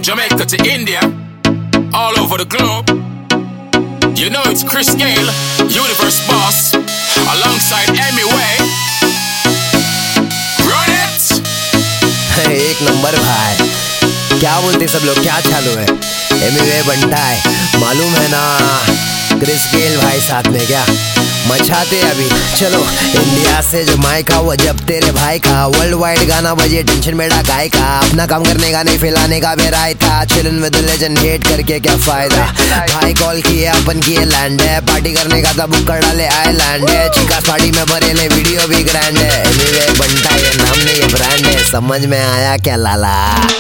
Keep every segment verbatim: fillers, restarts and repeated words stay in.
Jamaica to India, all over the globe. You know it's Chris Gale, Universe Boss, alongside Emmy Way. Run it! एक number भाई, क्या बोलते सब लोग, क्या चालू है? एमी वे बनता है, मालूम है ना? क्रिस गेल भाई साथ में क्या मचाते अभी। चलो इंडिया से जमाइका, वो जब तेरे भाई का वर्ल्ड वाइड गाना बजे, टेंशन मेरा गाय का। अपना काम करने का नहीं फैलाने का मेरा था, चिलन विद लेजेंड, हेट करके क्या फायदा। भाई कॉल किए अपन किए लैंड है, पार्टी करने का था बुक कर डाले आइलैंड है। चिकास पार्टी में भरे ले वीडियो भी ग्रैंड है। एनीवे बनता ये नाम नहीं ये ब्रांड है, समझ में आया क्या लाला?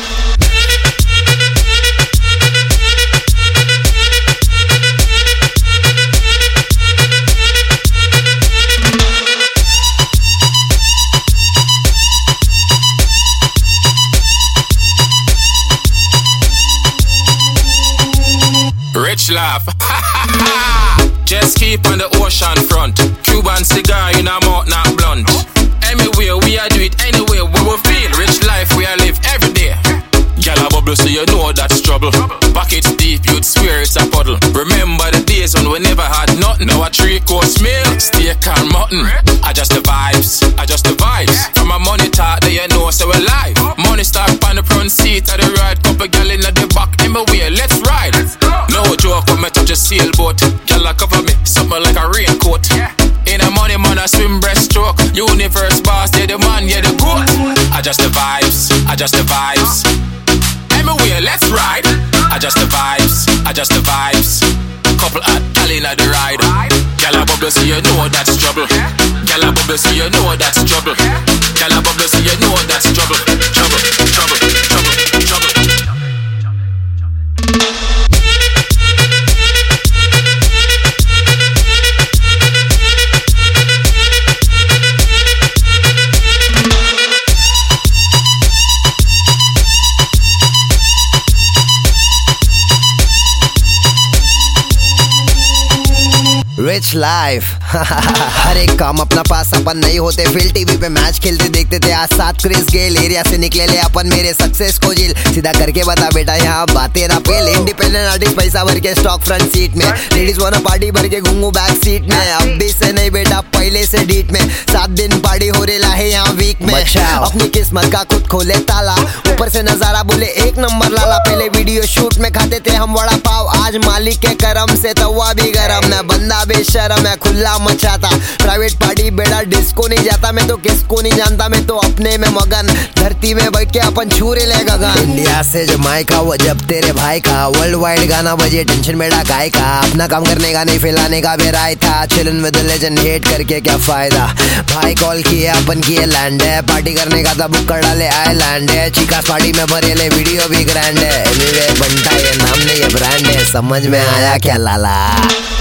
Rich laugh. Just keep on the ocean front. Cuban cigar in our mouth, not blunt. Anywhere we are do it anywhere we will feel. Rich life we are live every day. Gyal a bubble so you know that's trouble. Pockets deep, you'd swear it's a puddle. Remember the days when we never had nothing. Now a three course meal, steak and mutton. Adjust the vibes, adjust the vibes. From a money talk, there you know so we live. Money start on the front seat of the ride. Couple gyal in the back, anywhere, let's ride. No joke when me touch a sailboat. Gyal a cover me, something like a raincoat. In a money man a swim breaststroke. Universe boss, yeah the man, yeah the goat. Adjust the vibes, adjust the vibes. Anywhere, let's ride. Adjust the vibes, adjust the vibes. Couple hot gyal inna the ride. Gyal a bubble so you know that's trouble. Gyal a bubble so you know that's trouble. Gyal a bubble so you know that's trouble. Trouble, trouble, trouble, trouble. Rich life. हर एक काम अपना पास, अपन नहीं होते feel. TV पे match खेलते देखते थे आज साथ क्रिस गेल। एरिया से निकले ले अपन मेरे सक्सेस को झील। सीधा करके बता बेटा यहाँ बातें ना फेल। इंडिपेंडेंट आर्टिस्ट पैसा भर के स्टॉक फ्रंट सीट में। लेडीज वाला पार्टी भर के घूमू बैक सीट में। अब भी से नहीं बेटा पहले से डीट में। सात दिन पार्टी हो रेला है यहाँ वीक में। अपनी किस्मत का खुद खोले ताला, ऊपर से नजारा बोले एक नंबर लाला। पहले वीडियो शूट में खाते थे हम वड़ा पाव, आज मालिक के करम से तवा भी गरम। न बंदा बेशरम है खुला मचाता। प्राइवेट पार्टी बेड़ा डिस्को नहीं जाता, मैं तो किसको नहीं जानता। मैं तो अपने में मगन, धरती में बैठ के अपन छूरे ले गगन। इंडिया से जमाइका, वो जब तेरे भाई का वर्ल्ड वाइड गाना बजे, टेंशन मेरा गाय का। अपना काम करने का नहीं फैलाने का मेरा था, चिलन विद लेजेंड, हेट करके क्या फायदा। भाई कॉल किए अपन किए लैंड है, पार्टी करने का था बुक कर डाले आइलैंड है। चिकास पार्टी में भरे ले वीडियो भी ग्रैंड है। एनीवे बनता ये नाम नहीं ये ब्रांड है, समझ में आया क्या लाला?